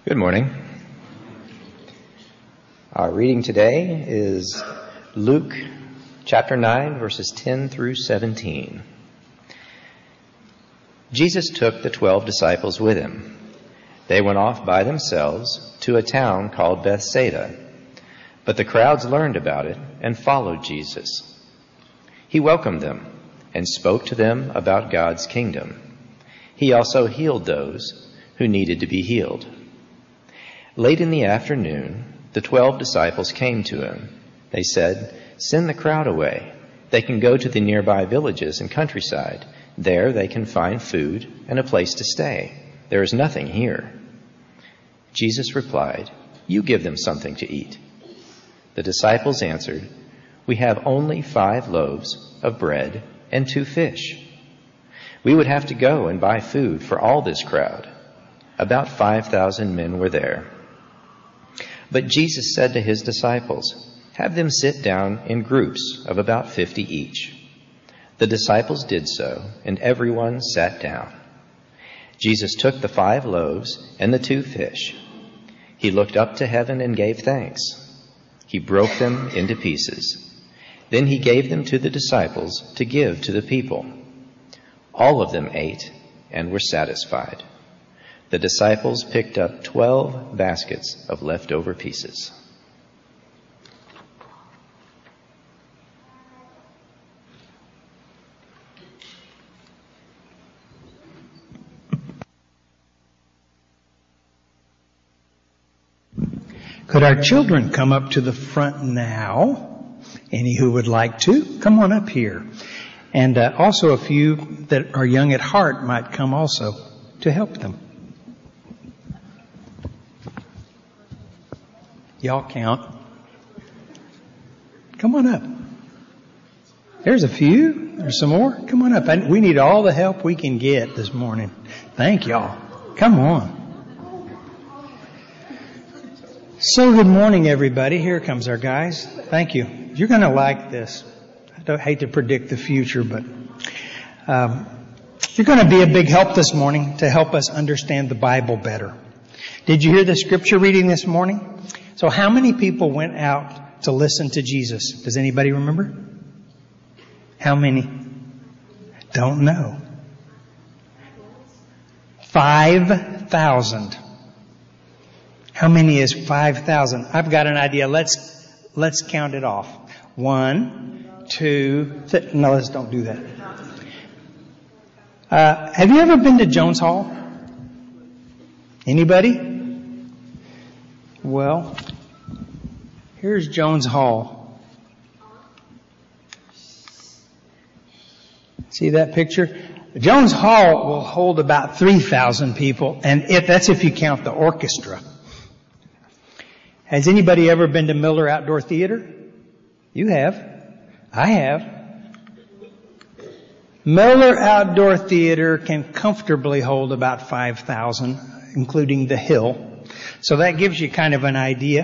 Good morning. Our reading today is Luke chapter 9, verses 10 through 17. Jesus took the 12 disciples with him. They went off by themselves to a town called Bethsaida, but the crowds learned about it and followed Jesus. He welcomed them and spoke to them about God's kingdom. He also healed those who needed to be healed. Late in the afternoon, the 12 disciples came to him. They said, "Send the crowd away. They can go to the nearby villages and countryside. There they can find food and a place to stay. There is nothing here." Jesus replied, "You give them something to eat." The disciples answered, "We have only 5 loaves of bread and 2 fish. We would have to go and buy food for all this crowd." About 5,000 men were there. But Jesus said to his disciples, "Have them sit down in groups of about 50 each." The disciples did so, and everyone sat down. Jesus took the 5 loaves and the 2 fish. He looked up to heaven and gave thanks. He broke them into pieces. Then he gave them to the disciples to give to the people. All of them ate and were satisfied. The disciples picked up 12 baskets of leftover pieces. Could our children come up to the front now? Any who would like to, come on up here. And also a few that are young at heart might come also to help them. Y'all count. Come on up. There's a few. There's some more. Come on up. We need all the help we can get this morning. Thank y'all. Come on. So good morning, everybody. Here comes our guys. Thank you. You're going to like this. I don't hate to predict the future, but you're going to be a big help this morning to help us understand the Bible better. Did you hear the scripture reading this morning? So how many people went out to listen to Jesus? Does anybody remember? How many? Don't know. 5,000. How many is 5,000? I've got an idea. Let's count it off. 1, 2, 3. No, let's don't do that. Have you ever been to Jones Hall? Anybody? Well, here's Jones Hall. See that picture? Jones Hall will hold about 3,000 people, and that's if you count the orchestra. Has anybody ever been to Miller Outdoor Theater? You have. I have. Miller Outdoor Theater can comfortably hold about 5,000, including the hill. So that gives you kind of an idea.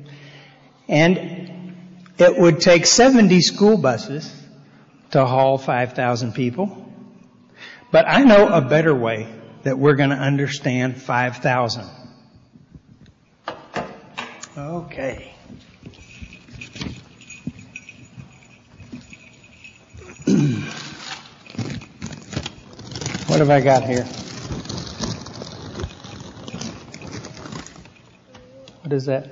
And it would take 70 school buses to haul 5,000 people. But I know a better way that we're going to understand 5,000. Okay. What have I got here? What is that?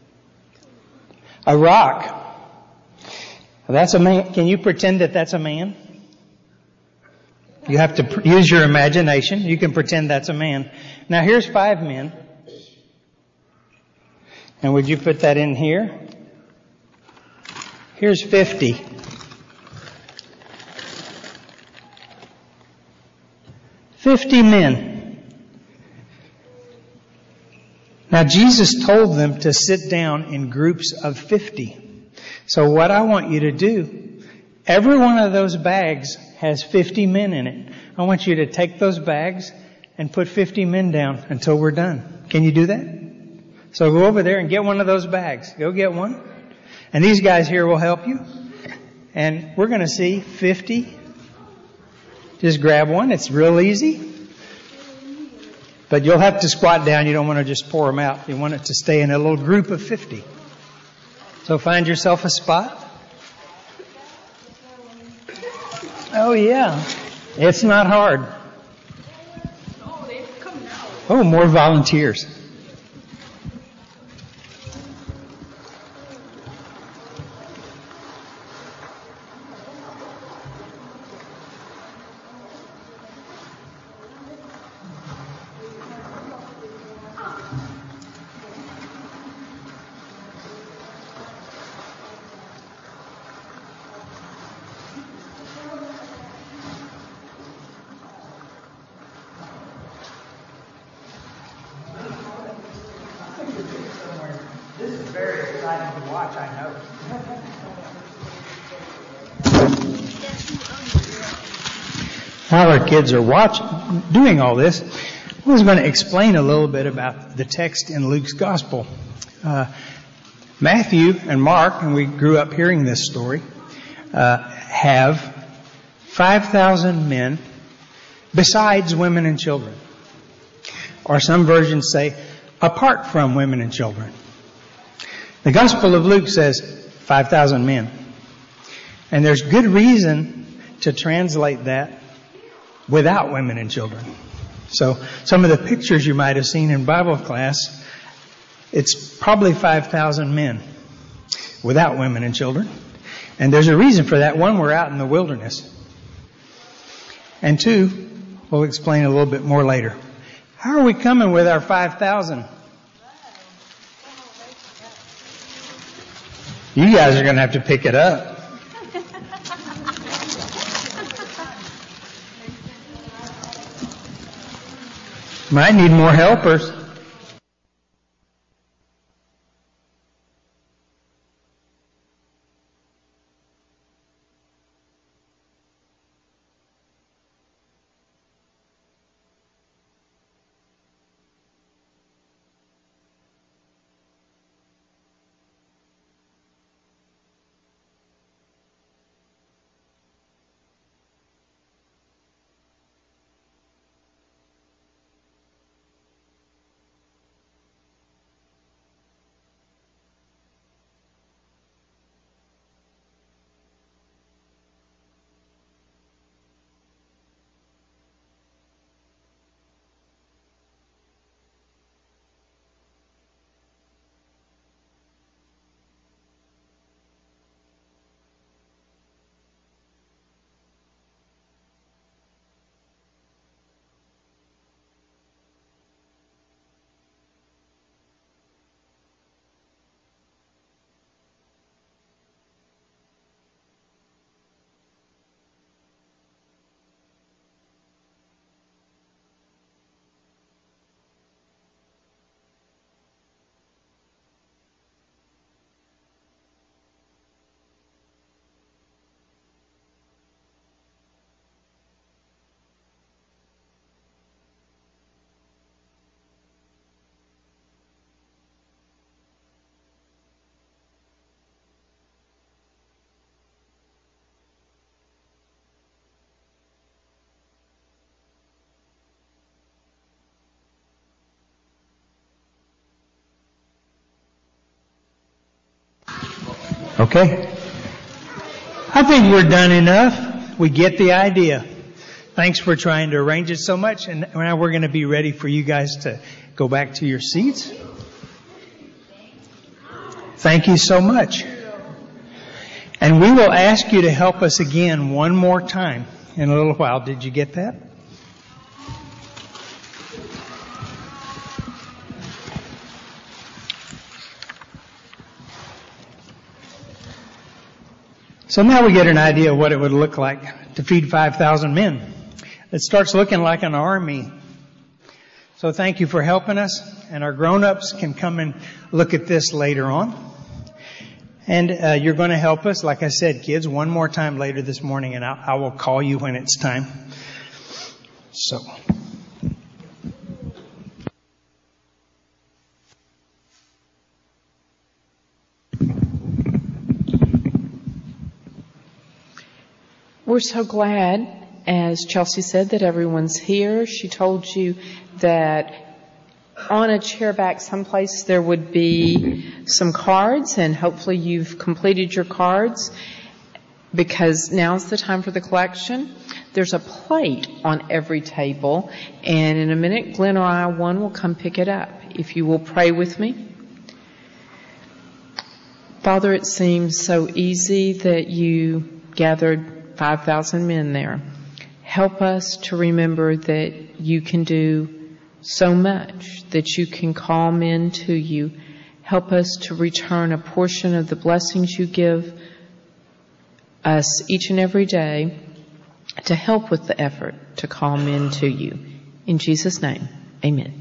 A rock. That's a man. Can you pretend that that's a man? You have to use your imagination. You can pretend that's a man. Now here's 5 men. And would you put that in here? Here's 50. 50 men. Now Jesus told them to sit down in groups of 50. So what I want you to do, every one of those bags has 50 men in it. I want you to take those bags and put 50 men down until we're done. Can you do that? So go over there and get one of those bags. Go get one. And these guys here will help you. And we're going to see 50. Just grab one. It's real easy. But you'll have to squat down. You don't want to just pour them out. You want it to stay in a little group of 50. So find yourself a spot. Oh, yeah. It's not hard. Oh, more volunteers. This is very exciting to watch, I know. While our kids are doing all this, I was going to explain a little bit about the text in Luke's Gospel. Matthew and Mark, and we grew up hearing this story, have 5,000 men besides women and children. Or some versions say, apart from women and children. The Gospel of Luke says 5,000 men. And there's good reason to translate that without women and children. So some of the pictures you might have seen in Bible class, it's probably 5,000 men without women and children. And there's a reason for that. One, we're out in the wilderness. And two, we'll explain a little bit more later. How are we coming with our 5,000? You guys are going to have to pick it up. Might need more helpers. Okay. I think we're done enough. We get the idea. Thanks for trying to arrange it so much. And now we're going to be ready for you guys to go back to your seats. Thank you so much. And we will ask you to help us again one more time in a little while. Did you get that? So now we get an idea of what it would look like to feed 5,000 men. It starts looking like an army. So thank you for helping us. And our grown-ups can come and look at this later on. And you're going to help us, like I said, kids, one more time later this morning, and I will call you when it's time. So. We're so glad as Chelsea said, that everyone's here. She told you that on a chair back someplace there would be some cards, and hopefully you've completed your cards, because now's the time for the collection. There's a plate on every table, and in a minute Glenn or I, one, will come pick it up. If you will pray with me. Father, it seems so easy that you gathered 5,000 men there. Help us to remember that you can do so much, that you can call men to you. Help us to return a portion of the blessings you give us each and every day to help with the effort to call men to you. In Jesus' name, amen.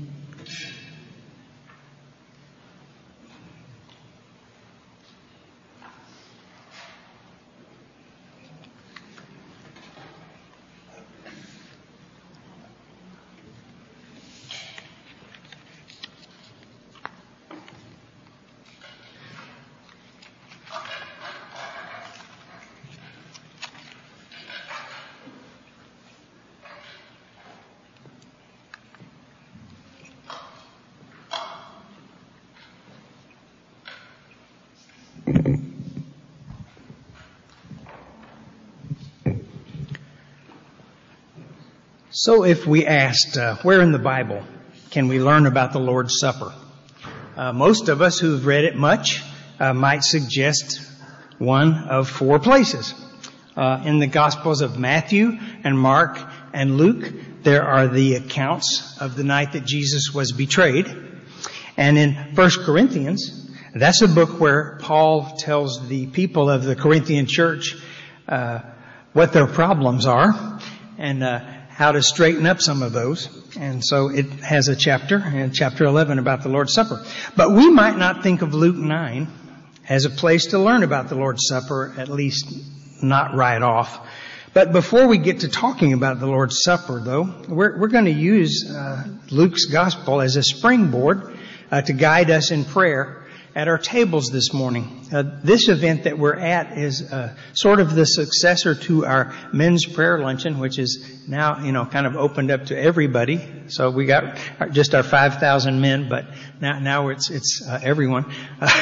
So if we asked, where in the Bible can we learn about the Lord's Supper? Most of us who've read it much might suggest one of 4 places. In the Gospels of Matthew and Mark and Luke, there are the accounts of the night that Jesus was betrayed. And in 1 Corinthians, that's a book where Paul tells the people of the Corinthian church what their problems are and how to straighten up some of those. And so it has a chapter, in chapter 11, about the Lord's Supper. But we might not think of Luke 9 as a place to learn about the Lord's Supper, at least not right off. But before we get to talking about the Lord's Supper, though, we're going to use Luke's Gospel as a springboard to guide us in prayer at our tables this morning. This event that we're at is sort of the successor to our men's prayer luncheon, which is now, kind of opened up to everybody. So we got just our 5,000 men, but now it's everyone.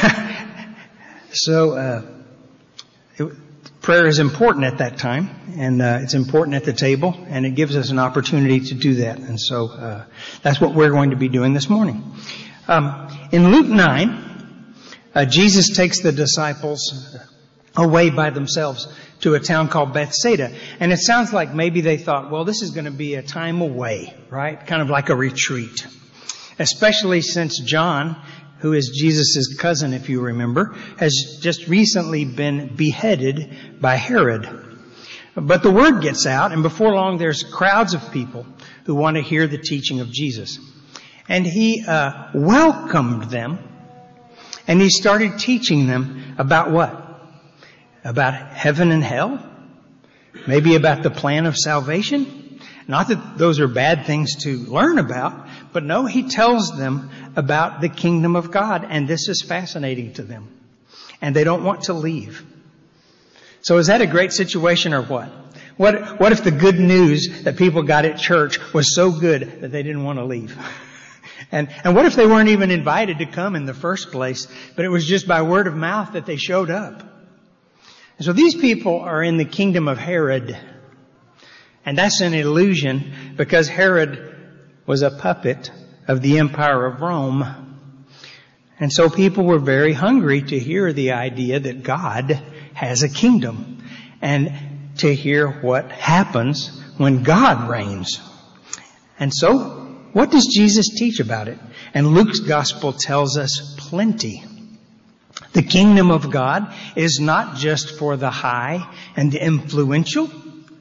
Prayer is important at that time, and it's important at the table, and it gives us an opportunity to do that. And so that's what we're going to be doing this morning. In Luke 9, Jesus takes the disciples away by themselves to a town called Bethsaida. And it sounds like maybe they thought, well, this is going to be a time away, right? Kind of like a retreat. Especially since John, who is Jesus' cousin, if you remember, has just recently been beheaded by Herod. But the word gets out, and before long there's crowds of people who want to hear the teaching of Jesus. And he welcomed them. And he started teaching them about what? About heaven and hell? Maybe about the plan of salvation? Not that those are bad things to learn about, but no, he tells them about the kingdom of God, and this is fascinating to them. And they don't want to leave. So is that a great situation or what? What if the good news that people got at church was so good that they didn't want to leave? And what if they weren't even invited to come in the first place, but it was just by word of mouth that they showed up? And so these people are in the kingdom of Herod. And that's an illusion because Herod was a puppet of the Empire of Rome. And so people were very hungry to hear the idea that God has a kingdom and to hear what happens when God reigns. And so what does Jesus teach about it? And Luke's gospel tells us plenty. The kingdom of God is not just for the high and the influential.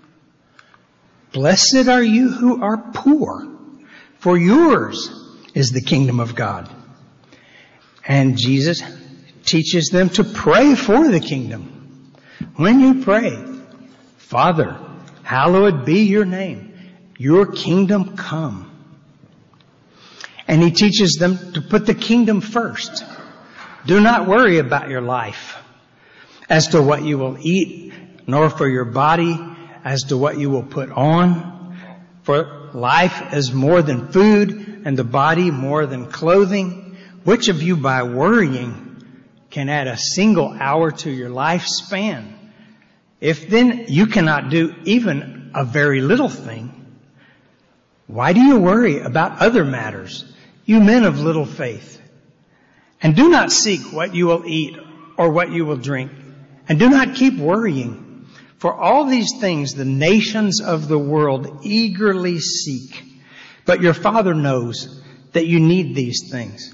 Blessed are you who are poor, for yours is the kingdom of God. And Jesus teaches them to pray for the kingdom. When you pray, Father, hallowed be your name. Your kingdom come. And he teaches them to put the kingdom first. Do not worry about your life as to what you will eat, nor for your body as to what you will put on. For life is more than food, and the body more than clothing. Which of you by worrying can add a single hour to your lifespan? If then you cannot do even a very little thing, why do you worry about other matters, you men of little faith? And do not seek what you will eat or what you will drink, and do not keep worrying. For all these things the nations of the world eagerly seek. But your Father knows that you need these things.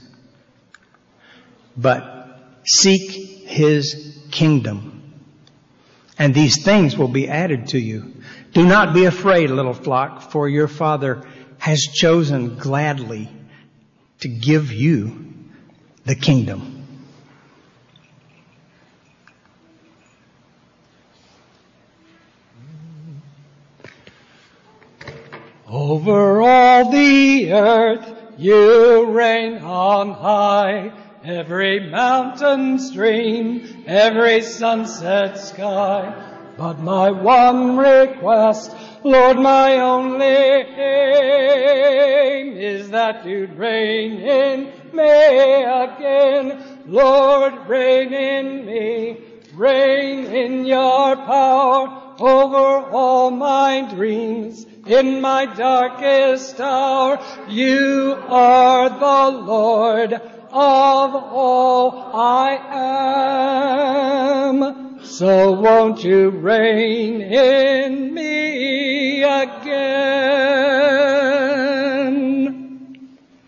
But seek His kingdom, and these things will be added to you. Do not be afraid, little flock, for your Father has chosen gladly to give you the kingdom. Over all the earth you reign on high. Every mountain stream, every sunset sky. But my one request, Lord, my only aim, is that you'd reign in me again. Lord, reign in me, reign in your power over all my dreams. In my darkest hour, you are the Lord of all I am. So won't you reign in me again?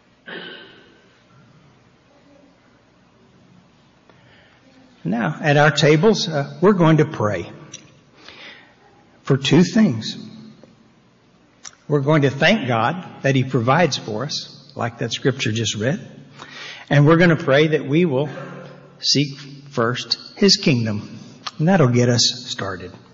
Now, at our tables, we're going to pray for two things. We're going to thank God that He provides for us, like that scripture just read. And we're going to pray that we will seek first His kingdom. And that'll get us started.